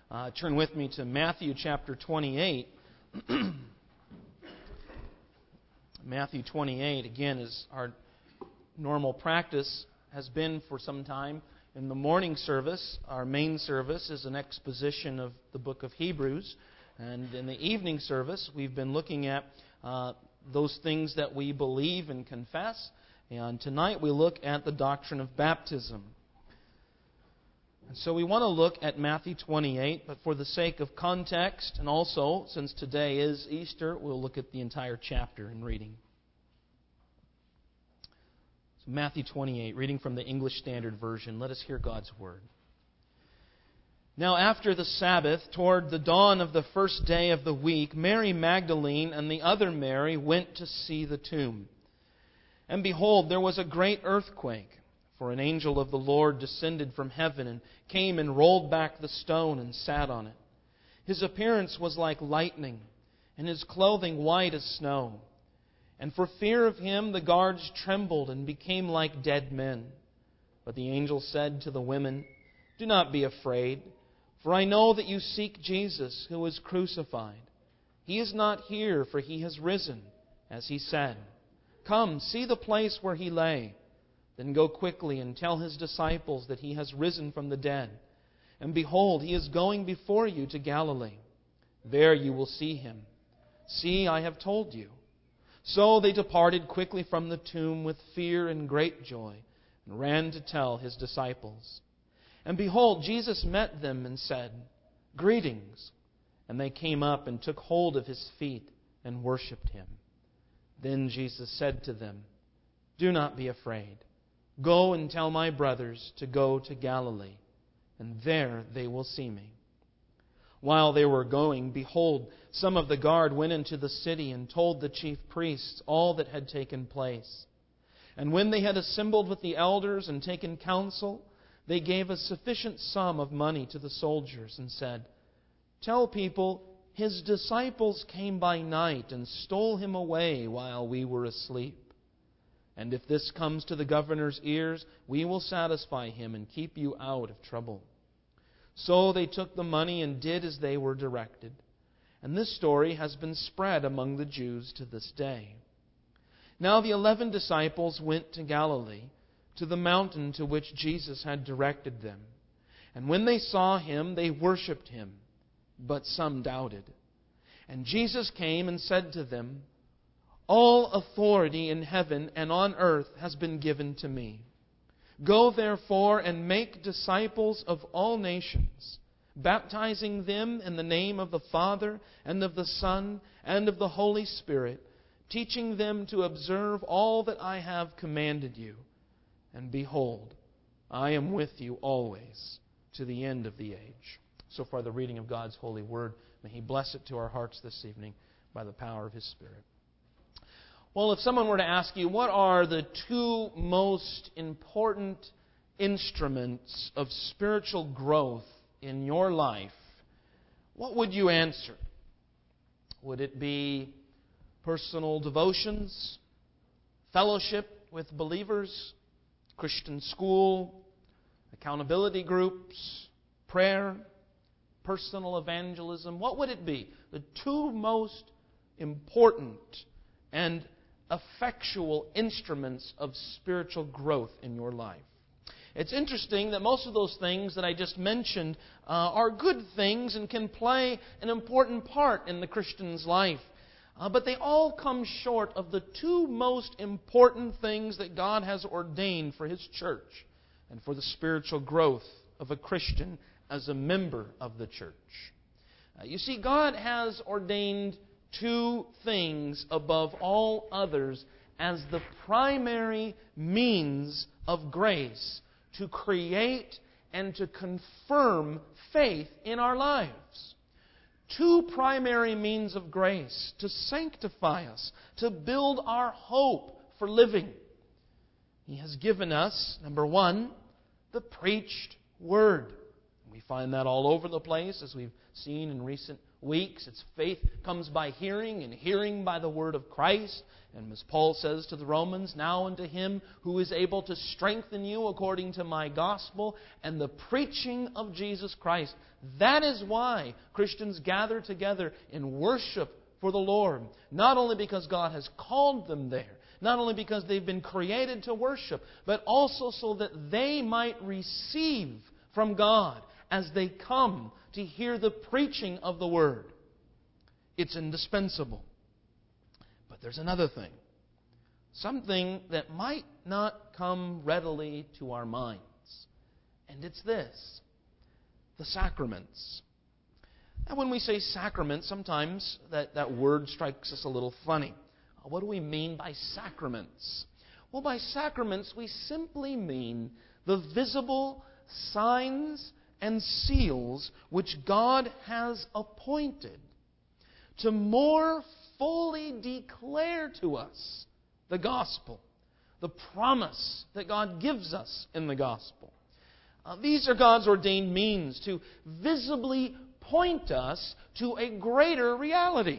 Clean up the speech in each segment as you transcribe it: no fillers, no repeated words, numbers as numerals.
Turn with me to Matthew chapter 28. Matthew 28, again, is our normal practice, has been for some time. In the morning service, our main service is an exposition of the book of Hebrews. And in the evening service, we've been looking at those things that we believe and confess. And tonight we look at the doctrine of baptism. And so we want to look at Matthew 28, but for the sake of context, and also, since today is Easter, we'll look at the entire chapter in reading. So Matthew 28, reading from the English Standard Version. Let us hear God's Word. Now after the Sabbath, toward the dawn of the first day of the week, Mary Magdalene and the other Mary went to see the tomb. And behold, there was a great earthquake. For an angel of the Lord descended from heaven and came and rolled back the stone and sat on it. His appearance was like lightning, and his clothing white as snow. And for fear of him the guards trembled and became like dead men. But the angel said to the women, "Do not be afraid, for I know that you seek Jesus who was crucified. He is not here, for he has risen, as he said. Come, see the place where he lay. Then go quickly and tell his disciples that he has risen from the dead. And behold, he is going before you to Galilee. There you will see him. See, I have told you." So they departed quickly from the tomb with fear and great joy, and ran to tell his disciples. And behold, Jesus met them and said, "Greetings." And they came up and took hold of his feet and worshipped him. Then Jesus said to them, "Do not be afraid. Go and tell my brothers to go to Galilee, and there they will see me." While they were going, behold, some of the guard went into the city and told the chief priests all that had taken place. And when they had assembled with the elders and taken counsel, they gave a sufficient sum of money to the soldiers and said, "Tell people, his disciples came by night and stole him away while we were asleep. And if this comes to the governor's ears, we will satisfy him and keep you out of trouble." So they took the money and did as they were directed. And this story has been spread among the Jews to this day. Now the 11 disciples went to Galilee, to the mountain to which Jesus had directed them. And when they saw him, they worshipped him, but some doubted. And Jesus came and said to them, "All authority in heaven and on earth has been given to me. Go therefore and make disciples of all nations, baptizing them in the name of the Father and of the Son and of the Holy Spirit, teaching them to observe all that I have commanded you. And behold, I am with you always to the end of the age." So far the reading of God's holy word. May He bless it to our hearts this evening by the power of His Spirit. Well, if someone were to ask you, what are the two most important instruments of spiritual growth in your life, what would you answer? Would it be personal devotions, fellowship with believers, Christian school, accountability groups, prayer, personal evangelism? What would it be? The two most important and effectual instruments of spiritual growth in your life. It's interesting that most of those things that I just mentioned are good things and can play an important part in the Christian's life. But they all come short of the two most important things that God has ordained for His church and for the spiritual growth of a Christian as a member of the church. You see, God has ordained two things above all others as the primary means of grace to create and to confirm faith in our lives. Two primary means of grace to sanctify us, to build our hope for living. He has given us, number one, the preached Word. We find that all over the place, as we've seen in recent weeks. It's faith comes by hearing, and hearing by the word of Christ. And as Paul says to the Romans, now unto Him who is able to strengthen you according to my gospel and the preaching of Jesus Christ. That is why Christians gather together in worship for the Lord. Not only because God has called them there, not only because they've been created to worship, but also so that they might receive from God as they come to hear the preaching of the Word. It's indispensable. But there's another thing. Something that might not come readily to our minds. And it's this: the sacraments. Now, when we say sacraments, sometimes that word strikes us a little funny. What do we mean by sacraments? Well, by sacraments, we simply mean the visible signs and seals which God has appointed to more fully declare to us the gospel, the promise that God gives us in the gospel. These are God's ordained means to visibly point us to a greater reality.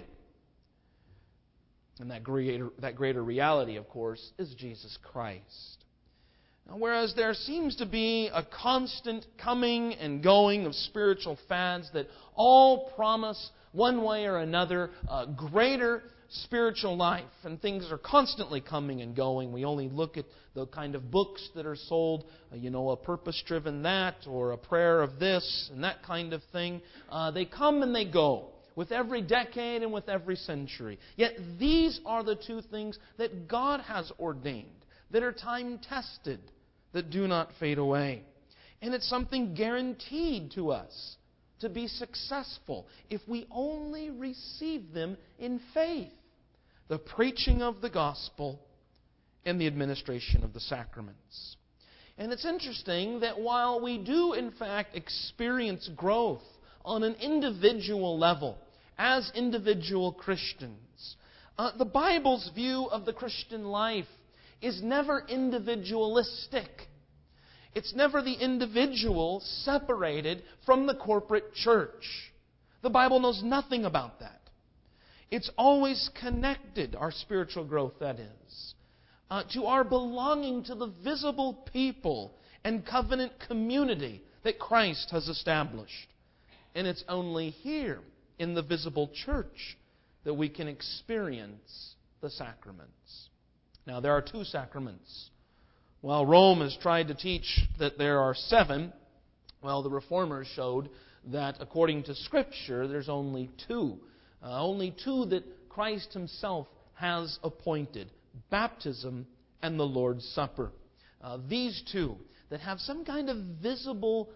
And that greater reality, of course, is Jesus Christ. Now, whereas there seems to be a constant coming and going of spiritual fads that all promise, one way or another, a greater spiritual life, and things are constantly coming and going. We only look at the kind of books that are sold, a purpose-driven that, or a prayer of this, and that kind of thing. They come and they go with every decade and with every century. Yet these are the two things that God has ordained, that are time-tested, that do not fade away. And it's something guaranteed to us to be successful if we only receive them in faith. The preaching of the gospel and the administration of the sacraments. And it's interesting that while we do in fact experience growth on an individual level, as individual Christians, the Bible's view of the Christian life is never individualistic. It's never the individual separated from the corporate church. The Bible knows nothing about that. It's always connected, our spiritual growth, that is, to our belonging to the visible people and covenant community that Christ has established. And it's only here in the visible church that we can experience the sacraments. Now, there are 2 sacraments. While Rome has tried to teach that there are 7, well, the Reformers showed that according to Scripture, there's only 2. Only 2 that Christ Himself has appointed: baptism and the Lord's Supper. These 2 that have some kind of visible,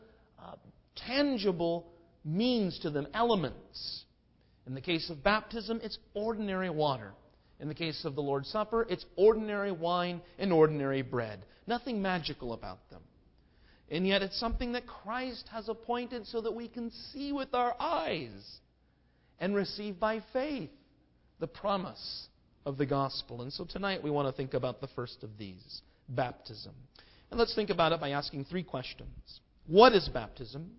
tangible means to them, elements. In the case of baptism, it's ordinary water. In the case of the Lord's Supper, it's ordinary wine and ordinary bread. Nothing magical about them. And yet it's something that Christ has appointed so that we can see with our eyes and receive by faith the promise of the gospel. And so tonight we want to think about the first of these, baptism. And let's think about it by asking 3 questions. What is baptism?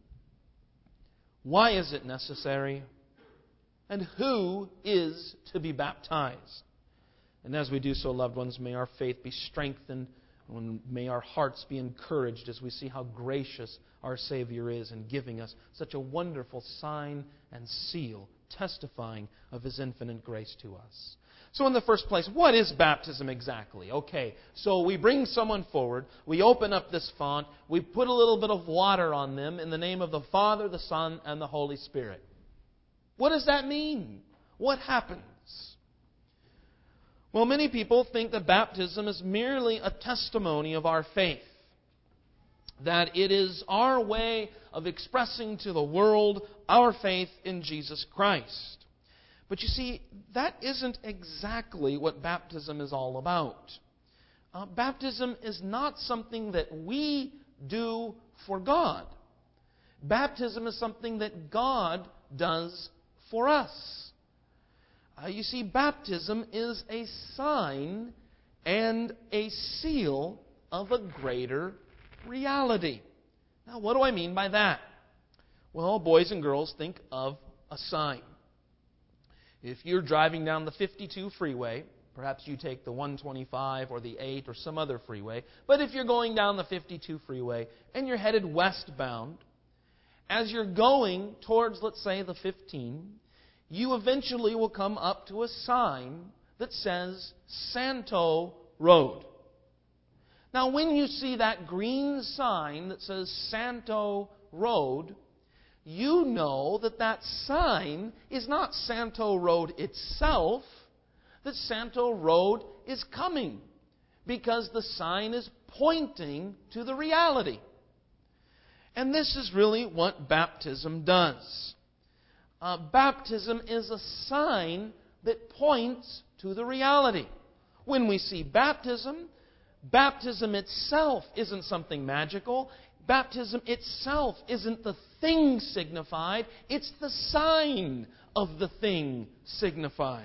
Why is it necessary? And who is to be baptized? And as we do so, loved ones, may our faith be strengthened, and may our hearts be encouraged as we see how gracious our Savior is in giving us such a wonderful sign and seal, testifying of His infinite grace to us. So in the first place, what is baptism exactly? Okay, so we bring someone forward, we open up this font, we put a little bit of water on them in the name of the Father, the Son, and the Holy Spirit. What does that mean? What happens? Well, many people think that baptism is merely a testimony of our faith. That it is our way of expressing to the world our faith in Jesus Christ. But you see, that isn't exactly what baptism is all about. Baptism is not something that we do for God. Baptism is something that God does for us. You see, baptism is a sign and a seal of a greater reality. Now, what do I mean by that? Well, boys and girls, think of a sign. If you're driving down the 52 freeway, perhaps you take the 125 or the 8 or some other freeway, but if you're going down the 52 freeway and you're headed westbound, as you're going towards, let's say, the 15, you eventually will come up to a sign that says Santo Road. Now, when you see that green sign that says Santo Road, you know that that sign is not Santo Road itself, that Santo Road is coming, because the sign is pointing to the reality. And this is really what baptism does. Baptism is a sign that points to the reality. When we see baptism, baptism itself isn't something magical. Baptism itself isn't the thing signified. It's the sign of the thing signified.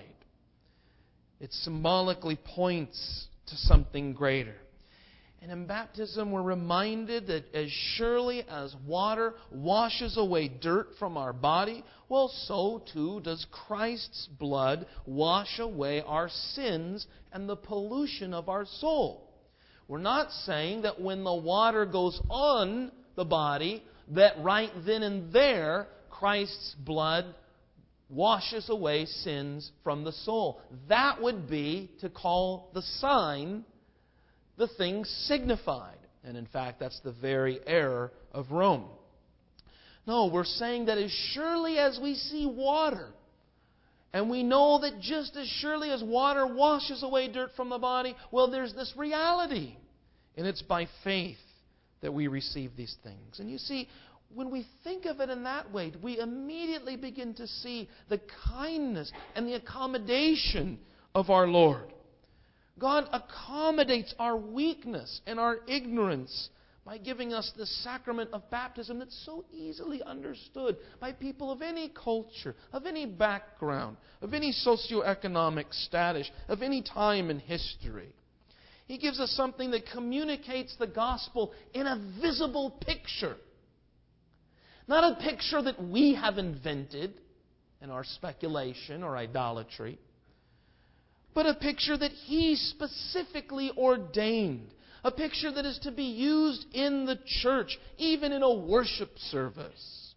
It symbolically points to something greater. And in baptism, we're reminded that as surely as water washes away dirt from our body, well, so too does Christ's blood wash away our sins and the pollution of our soul. We're not saying that when the water goes on the body, that right then and there, Christ's blood washes away sins from the soul. That would be to call the sign the thing signified. And in fact, that's the very error of Rome. No, we're saying that as surely as we see water, and we know that just as surely as water washes away dirt from the body, well, there's this reality. And it's by faith that we receive these things. And you see, when we think of it in that way, we immediately begin to see the kindness and the accommodation of our Lord. God accommodates our weakness and our ignorance by giving us the sacrament of baptism that's so easily understood by people of any culture, of any background, of any socioeconomic status, of any time in history. He gives us something that communicates the gospel in a visible picture. Not a picture that we have invented in our speculation or idolatry, but a picture that He specifically ordained. A picture that is to be used in the church, even in a worship service.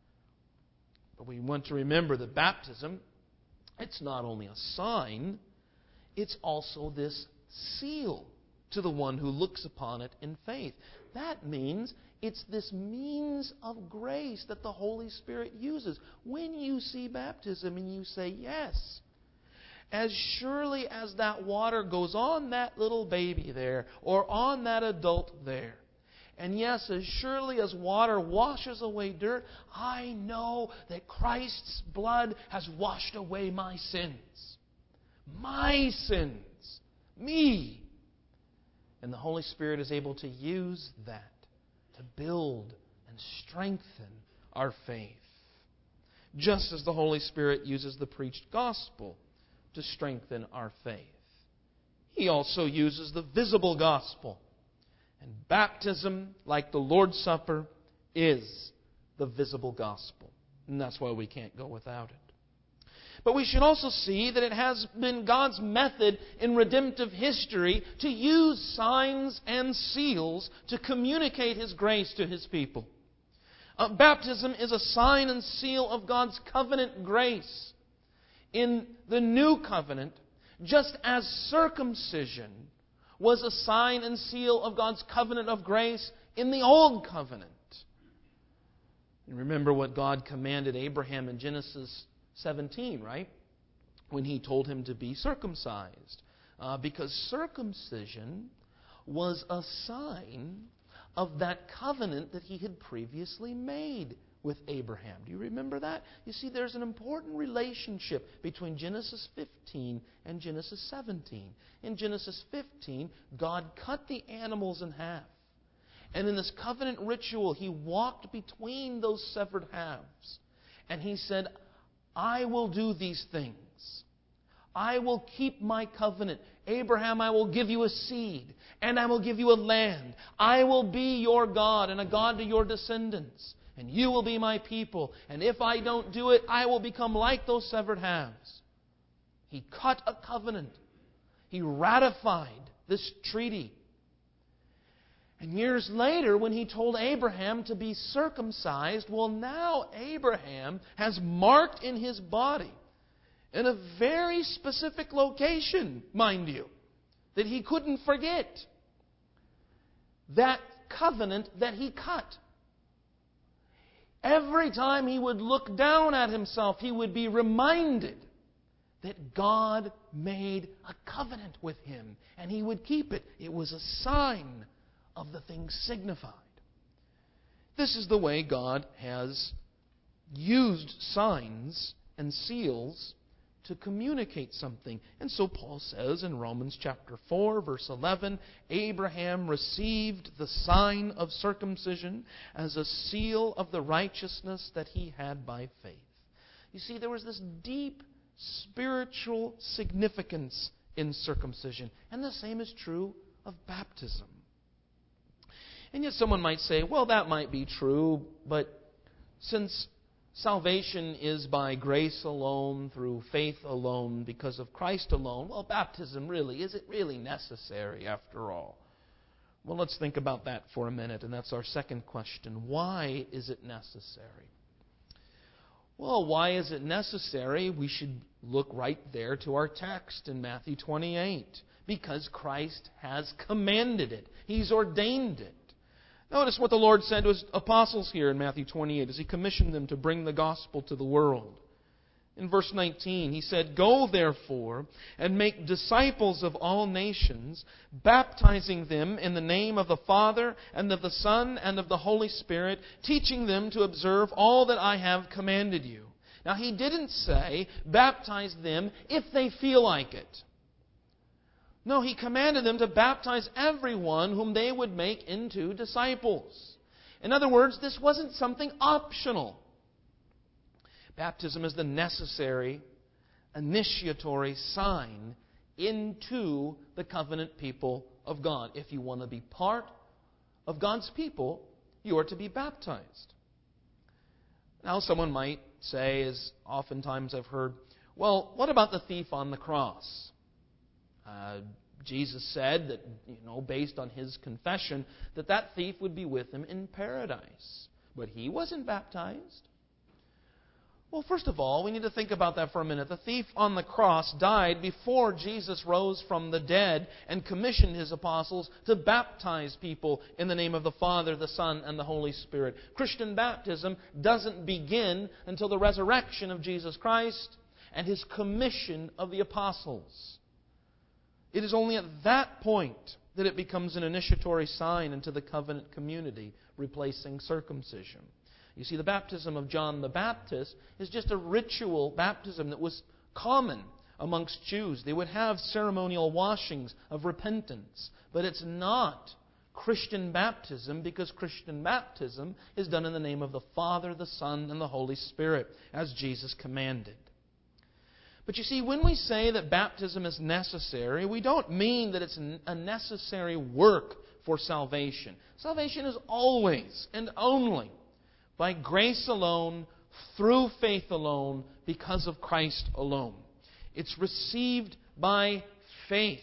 But we want to remember that baptism, it's not only a sign, it's also this seal to the one who looks upon it in faith. That means it's this means of grace that the Holy Spirit uses. When you see baptism and you say, yes, as surely as that water goes on that little baby there, or on that adult there, and yes, as surely as water washes away dirt, I know that Christ's blood has washed away my sins. My sins. Me. And the Holy Spirit is able to use that to build and strengthen our faith. Just as the Holy Spirit uses the preached gospel to strengthen our faith. He also uses the visible gospel. And baptism, like the Lord's Supper, is the visible gospel. And that's why we can't go without it. But we should also see that it has been God's method in redemptive history to use signs and seals to communicate His grace to His people. Baptism is a sign and seal of God's covenant grace. In the new covenant, just as circumcision was a sign and seal of God's covenant of grace in the old covenant. And remember what God commanded Abraham in Genesis 17, right? When He told him to be circumcised. Because circumcision was a sign of that covenant that He had previously made with Abraham. Do you remember that? You see, there's an important relationship between Genesis 15 and Genesis 17. In Genesis 15, God cut the animals in half. And in this covenant ritual, He walked between those severed halves. And He said, I will do these things. I will keep my covenant. Abraham, I will give you a seed, and I will give you a land. I will be your God and a God to your descendants. and you will be my people. And if I don't do it, I will become like those severed halves. He cut a covenant. He ratified this treaty. And years later, when He told Abraham to be circumcised, well, now Abraham has marked in his body, in a very specific location, mind you, that he couldn't forget, that covenant that he cut. Every time he would look down at himself, he would be reminded that God made a covenant with him, and he would keep it. It was a sign of the things signified. This is the way God has used signs and seals to communicate something. And so Paul says in Romans chapter 4, verse 11, Abraham received the sign of circumcision as a seal of the righteousness that he had by faith. You see, there was this deep spiritual significance in circumcision. And the same is true of baptism. And yet someone might say, well, that might be true, but since salvation is by grace alone, through faith alone, because of Christ alone, well, baptism is it really necessary after all? Well, let's think about that for a minute, and that's our second question. Why is it necessary? Well, why is it necessary? We should look right there to our text in Matthew 28. Because Christ has commanded it. He's ordained it. Notice what the Lord said to His apostles here in Matthew 28 as He commissioned them to bring the gospel to the world. In verse 19, He said, "Go therefore and make disciples of all nations, baptizing them in the name of the Father and of the Son and of the Holy Spirit, teaching them to observe all that I have commanded you." Now, He didn't say, baptize them if they feel like it. No, He commanded them to baptize everyone whom they would make into disciples. In other words, this wasn't something optional. Baptism is the necessary, initiatory sign into the covenant people of God. If you want to be part of God's people, you are to be baptized. Now, someone might say, as oftentimes I've heard, well, what about the thief on the cross? Jesus said that, based on his confession, that thief would be with him in paradise. But he wasn't baptized. Well, first of all, we need to think about that for a minute. The thief on the cross died before Jesus rose from the dead and commissioned His apostles to baptize people in the name of the Father, the Son, and the Holy Spirit. Christian baptism doesn't begin until the resurrection of Jesus Christ and His commission of the apostles. It is only at that point that it becomes an initiatory sign into the covenant community, replacing circumcision. You see, the baptism of John the Baptist is just a ritual baptism that was common amongst Jews. They would have ceremonial washings of repentance. But it's not Christian baptism, because Christian baptism is done in the name of the Father, the Son, and the Holy Spirit, as Jesus commanded. But you see, when we say that baptism is necessary, we don't mean that it's a necessary work for salvation. Salvation is always and only by grace alone, through faith alone, because of Christ alone. It's received by faith.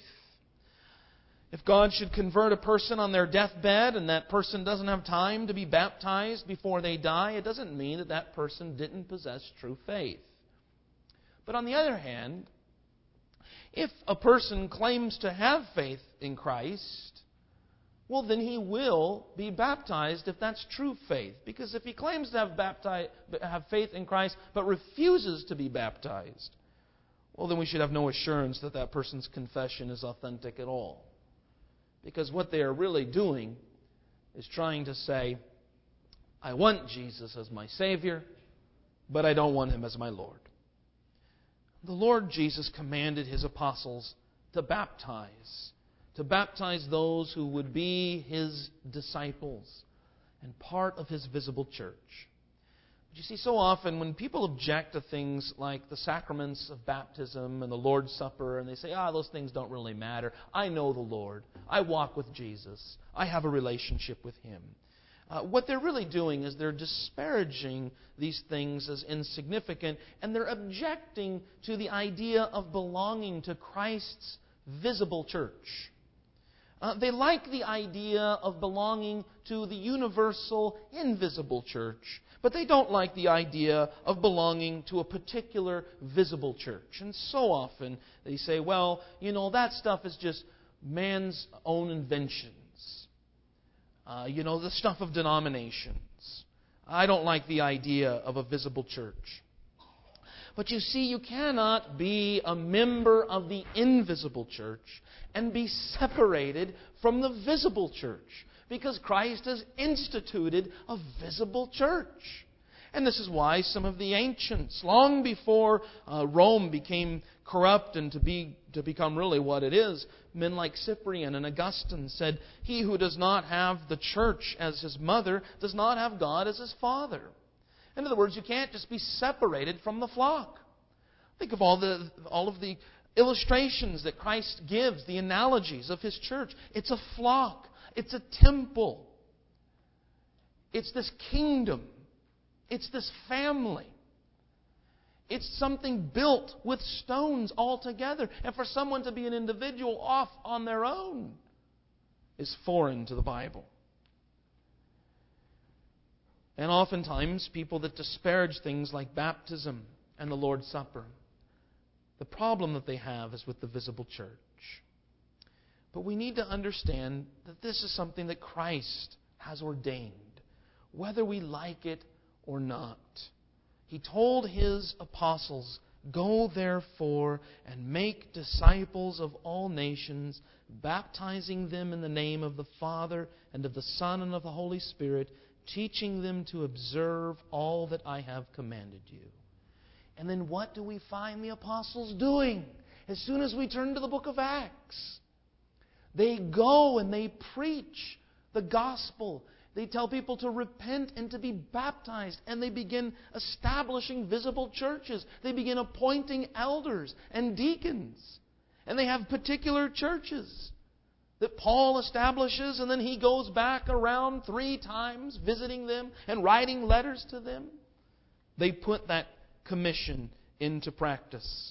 If God should convert a person on their deathbed and that person doesn't have time to be baptized before they die, it doesn't mean that that person didn't possess true faith. But on the other hand, if a person claims to have faith in Christ, well, then he will be baptized if that's true faith. Because if he claims to have faith in Christ but refuses to be baptized, well, then we should have no assurance that that person's confession is authentic at all. Because what they are really doing is trying to say, I want Jesus as my Savior, but I don't want Him as my Lord. The Lord Jesus commanded His apostles to baptize those who would be His disciples and part of His visible church. But you see, so often when people object to things like the sacraments of baptism and the Lord's Supper, and they say, those things don't really matter. I know the Lord. I walk with Jesus. I have a relationship with Him. What they're really doing is they're disparaging these things as insignificant, and they're objecting to the idea of belonging to Christ's visible church. They like the idea of belonging to the universal, invisible church, but they don't like the idea of belonging to a particular visible church. And so often they say, well, that stuff is just man's own inventions. The stuff of denominations. I don't like the idea of a visible church. But you see, you cannot be a member of the invisible church and be separated from the visible church, because Christ has instituted a visible church. And this is why some of the ancients, long before Rome became corrupt and to become really what it is, men like Cyprian and Augustine said, "He who does not have the church as his mother does not have God as his father." In other words, you can't just be separated from the flock. Think of all of the illustrations that Christ gives, the analogies of His church. It's a flock. It's a temple. It's this kingdom. It's this family. It's something built with stones altogether. And for someone to be an individual off on their own is foreign to the Bible. And oftentimes, people that disparage things like baptism and the Lord's Supper, the problem that they have is with the visible church. But we need to understand that this is something that Christ has ordained, whether we like it or not. He told His apostles, "Go therefore and make disciples of all nations, baptizing them in the name of the Father and of the Son and of the Holy Spirit, teaching them to observe all that I have commanded you." And then what do we find the apostles doing? As soon as we turn to the book of Acts, they go and they preach the gospel. They tell people to repent and to be baptized. And they begin establishing visible churches. They begin appointing elders and deacons. And they have particular churches that Paul establishes, and then he goes back around 3 times visiting them and writing letters to them. They put that commission into practice.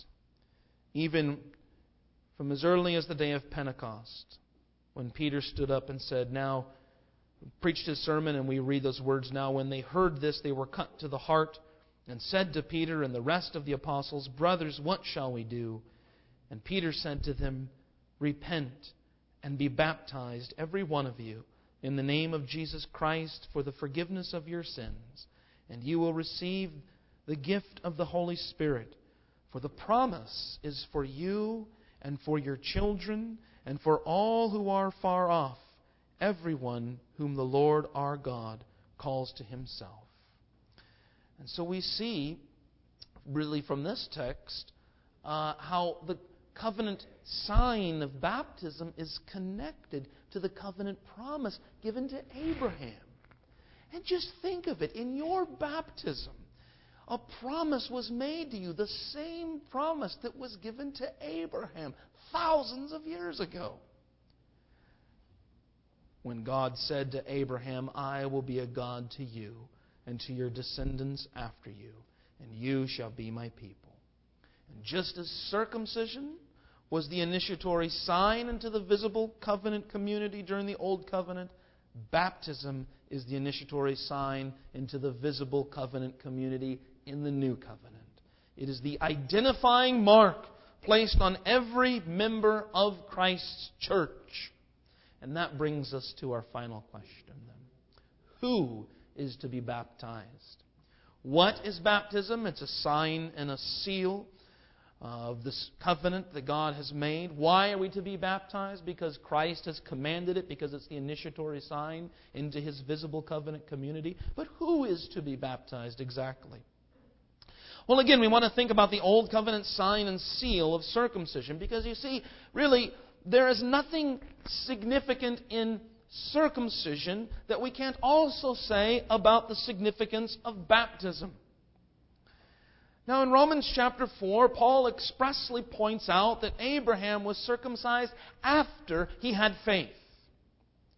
Even from as early as the day of Pentecost, when Peter stood up and said, now, preached his sermon, and we read those words, "Now when they heard this, they were cut to the heart, and said to Peter and the rest of the apostles, 'Brothers, what shall we do?' And Peter said to them, 'Repent and be baptized, every one of you, in the name of Jesus Christ for the forgiveness of your sins, and you will receive the gift of the Holy Spirit. For the promise is for you and for your children and for all who are far off, everyone whom the Lord our God calls to Himself.'" And so we see, really from this text, how the covenant sign of baptism is connected to the covenant promise given to Abraham. And just think of it, in your baptism, a promise was made to you, the same promise that was given to Abraham thousands of years ago. When God said to Abraham, "I will be a God to you and to your descendants after you, and you shall be my people." And just as circumcision was the initiatory sign into the visible covenant community during the Old Covenant, baptism is the initiatory sign into the visible covenant community in the New Covenant. It is the identifying mark placed on every member of Christ's church. And that brings us to our final question then. Who is to be baptized? What is baptism? It's a sign and a seal of this covenant that God has made. Why are we to be baptized? Because Christ has commanded it, because it's the initiatory sign into His visible covenant community. But who is to be baptized exactly? Well, again, we want to think about the Old Covenant sign and seal of circumcision, because you see, really, there is nothing significant in circumcision that we can't also say about the significance of baptism. Now, in Romans chapter 4, Paul expressly points out that Abraham was circumcised after he had faith.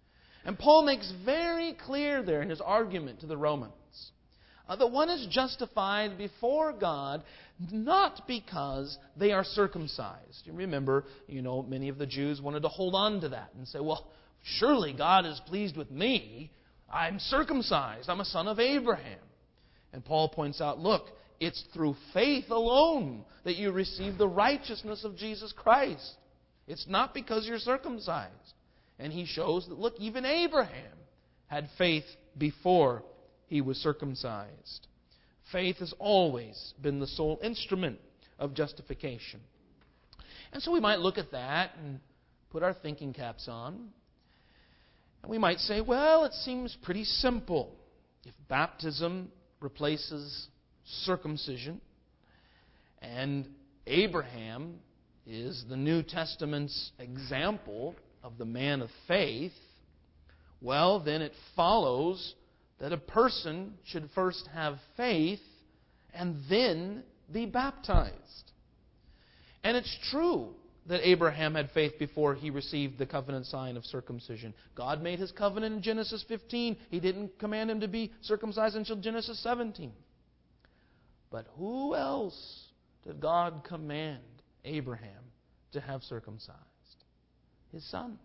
And Paul makes very clear there in his argument to the Romans that one is justified before God not because they are circumcised. You remember, many of the Jews wanted to hold on to that and say, well, surely God is pleased with me. I'm circumcised. I'm a son of Abraham. And Paul points out, look, it's through faith alone that you receive the righteousness of Jesus Christ. It's not because you're circumcised. And he shows that, look, even Abraham had faith before he was circumcised. Faith has always been the sole instrument of justification. And so we might look at that and put our thinking caps on. And we might say, well, it seems pretty simple. If baptism replaces circumcision, and Abraham is the New Testament's example of the man of faith, well, then it follows that a person should first have faith and then be baptized. And it's true that Abraham had faith before he received the covenant sign of circumcision. God made His covenant in Genesis 15. He didn't command him to be circumcised until Genesis 17. But who else did God command Abraham to have circumcised? His sons.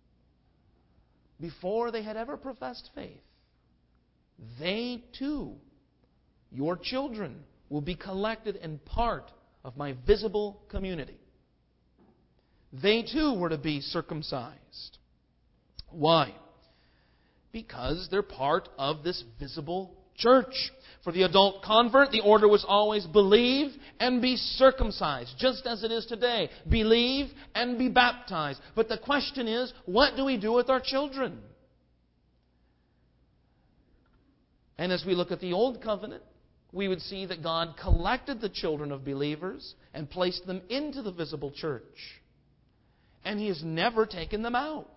Before they had ever professed faith, they too, your children, will be collected and part of my visible community. They too were to be circumcised. Why? Because they're part of this visible church. For the adult convert, the order was always believe and be circumcised, just as it is today. Believe and be baptized. But the question is, what do we do with our children? And as we look at the Old Covenant, we would see that God collected the children of believers and placed them into the visible church. And He has never taken them out.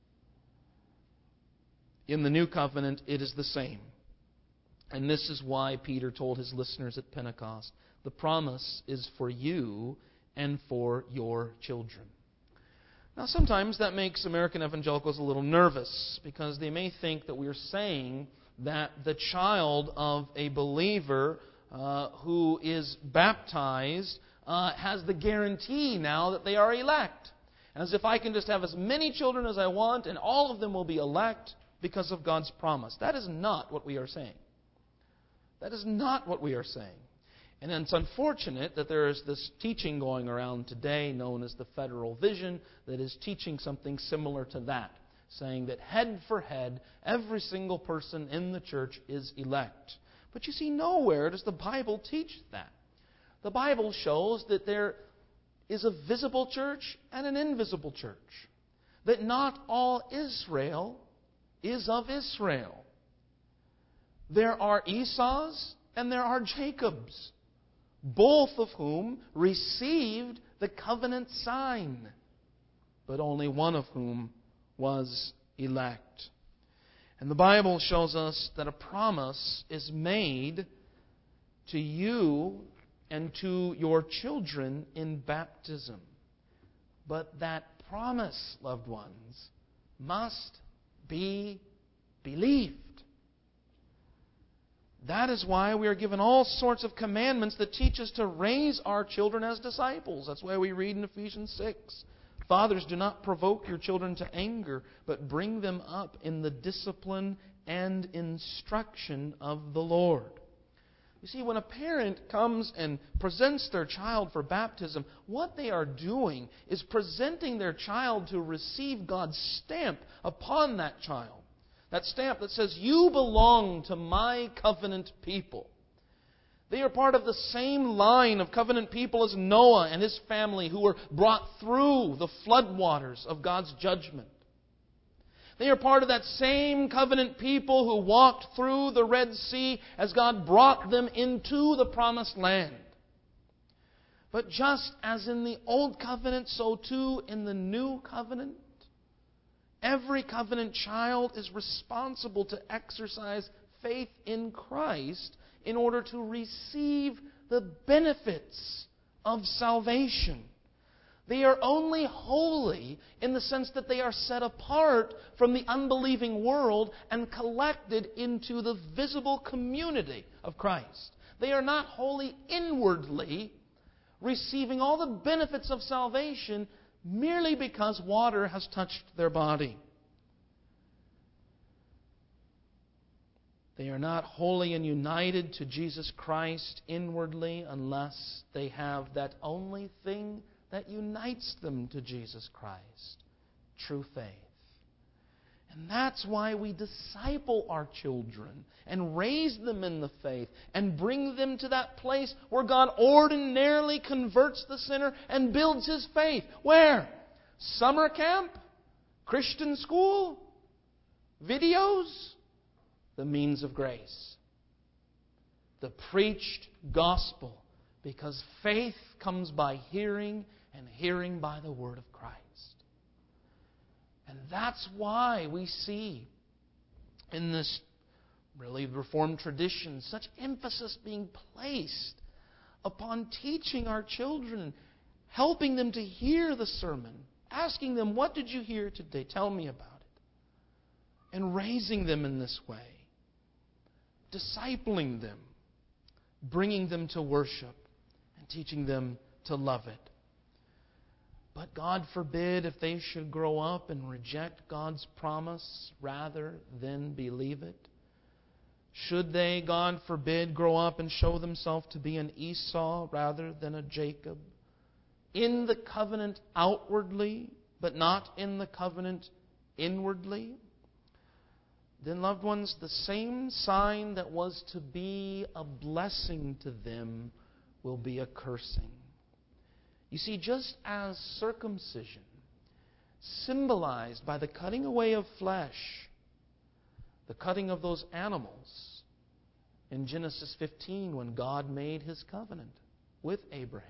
In the New Covenant, it is the same. And this is why Peter told his listeners at Pentecost, the promise is for you and for your children. Now, sometimes that makes American evangelicals a little nervous because they may think that we're saying that the child of a believer who is baptized has the guarantee now that they are elect. As if I can just have as many children as I want and all of them will be elect because of God's promise. That is not what we are saying. That is not what we are saying. And it's unfortunate that there is this teaching going around today known as the Federal Vision that is teaching something similar to that, saying that head for head, every single person in the church is elect. But you see, nowhere does the Bible teach that. The Bible shows that there is a visible church and an invisible church. That not all Israel is of Israel. There are Esau's and there are Jacob's, both of whom received the covenant sign, but only one of whom was elect. And the Bible shows us that a promise is made to you and to your children in baptism. But that promise, loved ones, must be believed. That is why we are given all sorts of commandments that teach us to raise our children as disciples. That's why we read in Ephesians 6, fathers, do not provoke your children to anger, but bring them up in the discipline and instruction of the Lord. You see, when a parent comes and presents their child for baptism, what they are doing is presenting their child to receive God's stamp upon that child. That stamp that says, you belong to my covenant people. They are part of the same line of covenant people as Noah and his family who were brought through the floodwaters of God's judgment. They are part of that same covenant people who walked through the Red Sea as God brought them into the promised land. But just as in the Old Covenant, so too in the New Covenant, every covenant child is responsible to exercise faith in Christ in order to receive the benefits of salvation. They are only holy in the sense that they are set apart from the unbelieving world and collected into the visible community of Christ. They are not holy inwardly, receiving all the benefits of salvation merely because water has touched their body. They are not holy and united to Jesus Christ inwardly unless they have that only thing that unites them to Jesus Christ, true faith. And that's why we disciple our children and raise them in the faith and bring them to that place where God ordinarily converts the sinner and builds his faith. Where? Summer camp? Christian school? Videos? The means of grace. The preached gospel. Because faith comes by hearing, and hearing by the word of Christ. And that's why we see in this really Reformed tradition such emphasis being placed upon teaching our children, helping them to hear the sermon, asking them, what did you hear today? Tell me about it. And raising them in this way. Discipling them. Bringing them to worship. And teaching them to love it. But God forbid if they should grow up and reject God's promise rather than believe it. Should they, God forbid, grow up and show themselves to be an Esau rather than a Jacob. In the covenant outwardly, but not in the covenant inwardly. Then, loved ones, the same sign that was to be a blessing to them will be a cursing. You see, just as circumcision, symbolized by the cutting away of flesh, the cutting of those animals in Genesis 15 when God made His covenant with Abraham.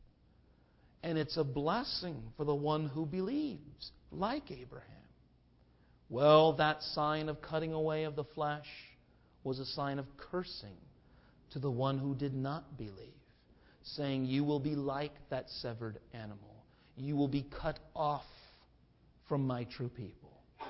And it's a blessing for the one who believes, like Abraham. Well, that sign of cutting away of the flesh was a sign of cursing to the one who did not believe. Saying, you will be like that severed animal. You will be cut off from my true people.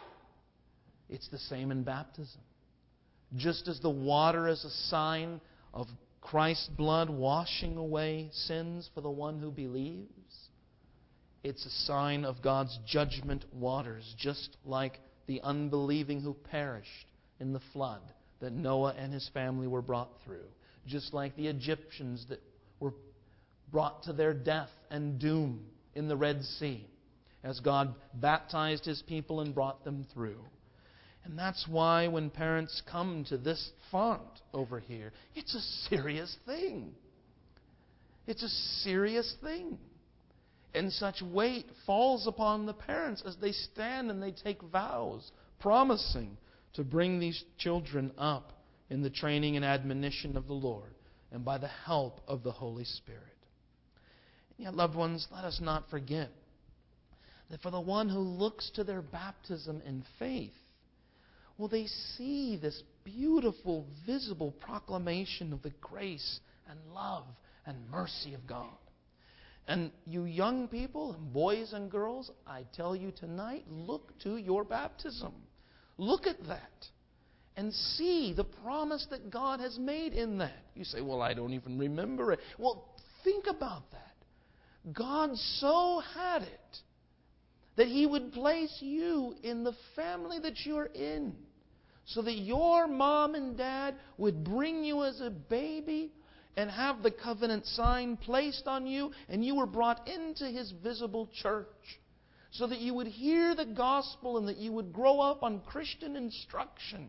It's the same in baptism. Just as the water is a sign of Christ's blood washing away sins for the one who believes, it's a sign of God's judgment waters, just like the unbelieving who perished in the flood that Noah and his family were brought through. Just like the Egyptians that were brought to their death and doom in the Red Sea as God baptized His people and brought them through. And that's why when parents come to this font over here, it's a serious thing. It's a serious thing. And such weight falls upon the parents as they stand and they take vows, promising to bring these children up in the training and admonition of the Lord and by the help of the Holy Spirit. And yet, loved ones, let us not forget that for the one who looks to their baptism in faith, well, they see this beautiful, visible proclamation of the grace and love and mercy of God. And you young people, and boys and girls, I tell you tonight, look to your baptism. Look at that. And see the promise that God has made in that. You say, well, I don't even remember it. Well, think about that. God so had it that He would place you in the family that you're in so that your mom and dad would bring you as a baby and have the covenant sign placed on you, and you were brought into His visible church so that you would hear the gospel and that you would grow up on Christian instruction.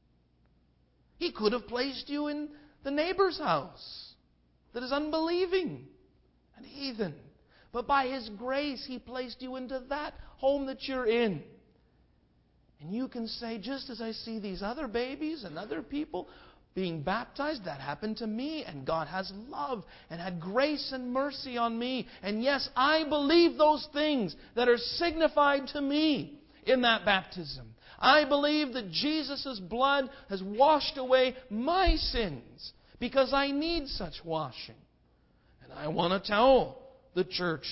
He could have placed you in the neighbor's house that is unbelieving and heathen. But by His grace, He placed you into that home that you're in. And you can say, just as I see these other babies and other people being baptized, that happened to me. And God has love and had grace and mercy on me. And yes, I believe those things that are signified to me in that baptism. I believe that Jesus' blood has washed away my sins because I need such washing. And I want to tell the church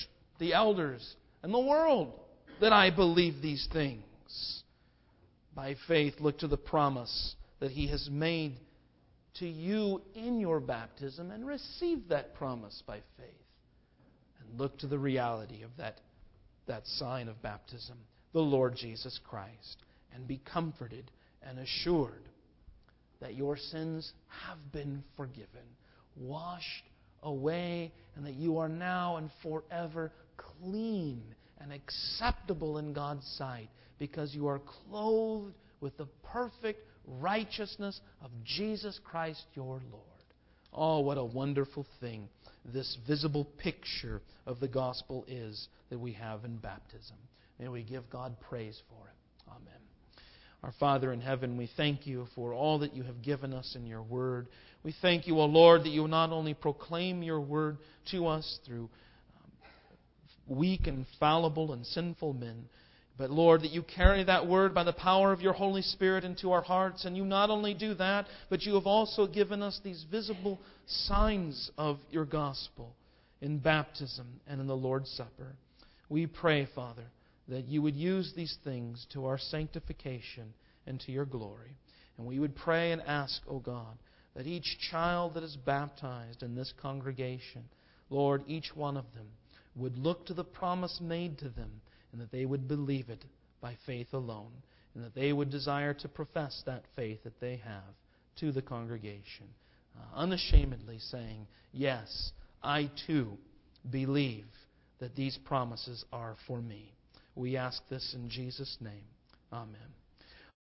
the elders, and the world that I believe these things. By faith, look to the promise that He has made to you in your baptism and receive that promise by faith. And look to the reality of that sign of baptism, the Lord Jesus Christ, and be comforted and assured that your sins have been forgiven, washed away, and that you are now and forever clean and acceptable in God's sight because you are clothed with the perfect righteousness of Jesus Christ your Lord. Oh, what a wonderful thing this visible picture of the gospel is that we have in baptism. May we give God praise for it. Amen. Our Father in heaven, we thank You for all that You have given us in Your Word. We thank You, O Lord, that You not only proclaim Your Word to us through weak and fallible and sinful men, but Lord, that You carry that Word by the power of Your Holy Spirit into our hearts. And You not only do that, but You have also given us these visible signs of Your gospel in baptism and in the Lord's Supper. We pray, Father, that You would use these things to our sanctification and to Your glory. And we would pray and ask, O God, that each child that is baptized in this congregation, Lord, each one of them would look to the promise made to them, and that they would believe it by faith alone, and that they would desire to profess that faith that they have to the congregation, unashamedly saying, yes, I too believe that these promises are for me. We ask this in Jesus' name. Amen.